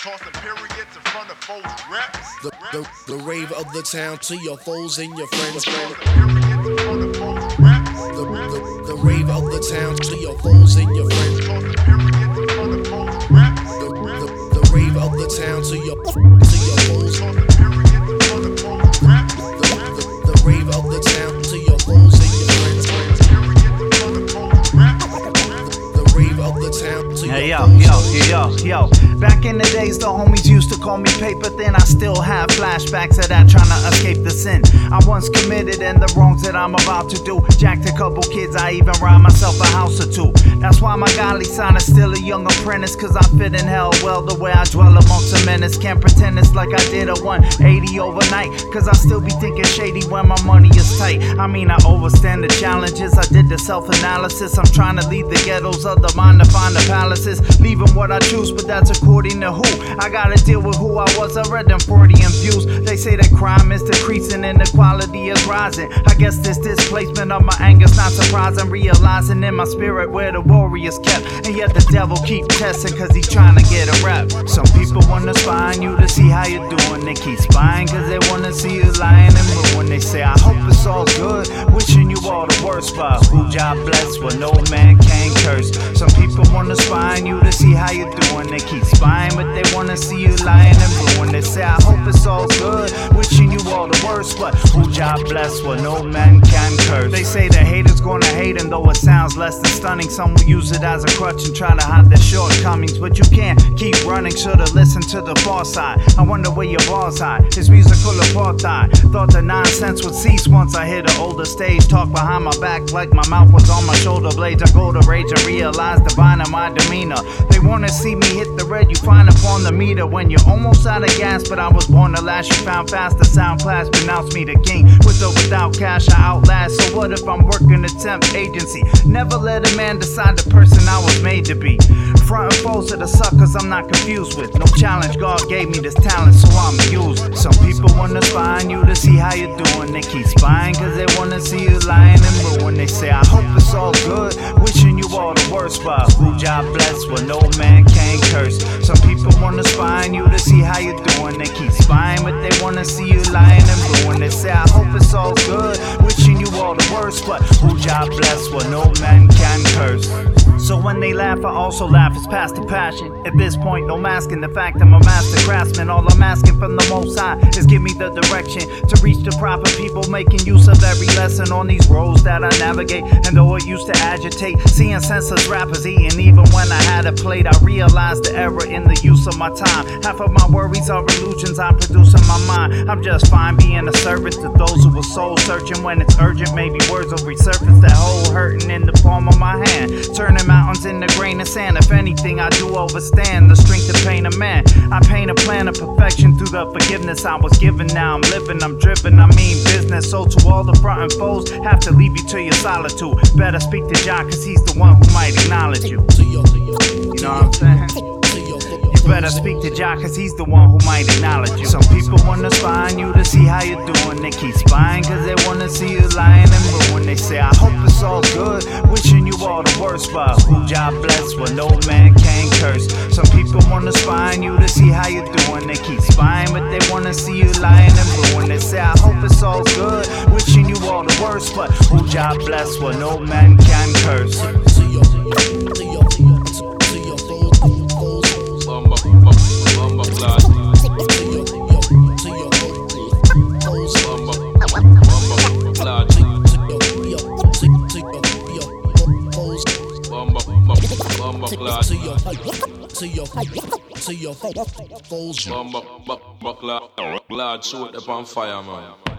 Tossing periods in front of foes' reps. The rave of the town to your foes and your friends. Tossing periods in front of foes' reps. The rave of the town to your foes and your friends. Tossing periods in front of foes' reps. The rave of the town to your foes. Tossing periods in front of foes' reps. The rave of the town to your foes and your friends. The rave of the town to your foes. Yo. Back in the days, the homies used to call me paper thin. I still have flashbacks of that, trying to escape the sin I once committed and the wrongs that I'm about to do. Jacked a couple kids, I even robbed myself a house or two. That's why my godly son is still a young apprentice, cause I fit in hell well the way I dwell amongst a menace. Can't pretend it's like I did a 180 overnight, cause I still be thinking shady when my money is tight. I mean, I overstand the challenges, I did the self-analysis. I'm trying to leave the ghettos of the mind to find the palaces. Leaving what I choose, but that's according to who. I gotta deal with who I was, I read them Freudian views. They say that crime is decreasing, inequality is rising. I guess this displacement of my anger's not surprising. Realizing in my spirit where the warriors kept, and yet the devil keep testing cause he's trying to get a rep. Some people wanna spy on you to see how you're doing. They keep spying cause they wanna see you lying and ruin. They say I hope it's all good, wishing you all the worst, but who God bless what no man can curse. Some people wanna spy on you to see how you're doing. They keep spying but they wanna see you lying and ruin. They say I hope it's all good, wishing you all the worst, but who God bless what no man can curse. They say the haters gonna hate, and though it sounds less than stunning, some will use it as a crutch and try to hide their shortcomings. But you can't keep running, should've listened to the far side. I wonder where your balls hide, it's musical apartheid. Thought the nonsense would cease once I hit an older stage. Talk behind my back like my mouth was on my shoulder blades. I go to rage and realize divine in my demeanor. They wanna see me hit the red, you find upon the meter when you're almost out of gas. But I was born to last, you found fast. The sound class pronounced me the king. With or without cash, I outlast. So what if I'm working a temp agency? Never let a man decide the person I was made to be. Front and foes to the suckers I'm not confused with. No challenge, God gave me this talent, so I'm used. Some people wanna spy on you to see how you're doing. They keep spying cause they wanna see you lying and ruin. They say I hope it's all good, wishing you all the worst, but who God bless what no man can curse. Some people wanna spy on you to see how you're doing. They keep spying but they wanna see you lying and ruin. They say I hope it's all good, wishing you all the worst, but who God bless what no man can curse. So when they laugh, I also laugh, it's past the passion. At this point, no masking the fact I'm a master craftsman. All I'm asking from the Most High is give me the direction to reach the proper people, making use of every lesson on these roads that I navigate. And though it used to agitate, seeing senseless rappers eating, even when I had a plate, I realized the error in the use of my time. Half of my worries are illusions I produce in my mind. I'm just fine being a servant to those who are soul searching. When it's urgent, maybe words will resurface that whole hurting in the palm of my hand, turning mountains in the grain of sand. If anything, I do overstand the strength to paint a man. I paint a plan of perfection through the forgiveness I was given. Now I'm living, I'm driven, I mean business. So to all the front and foes, have to leave you to your solitude. Better speak to Jah, cause he's the one who might acknowledge you. You know what I'm saying? You better speak to Jah, cause he's the one who might acknowledge you. Some people wanna spy on you to see how you're doing. They keep spying cause they wanna see you lying and ruin. They say I hope it's all good, wishing you all the worst, but who Jah bless what no man can curse. Some people wanna spy on you to see how you're doing. They keep spying but they wanna see you lying and ruin. They say I hope it's all good, wishing you all the worst, but who Jah bless what no man can curse. Glad shoot up on fire, man.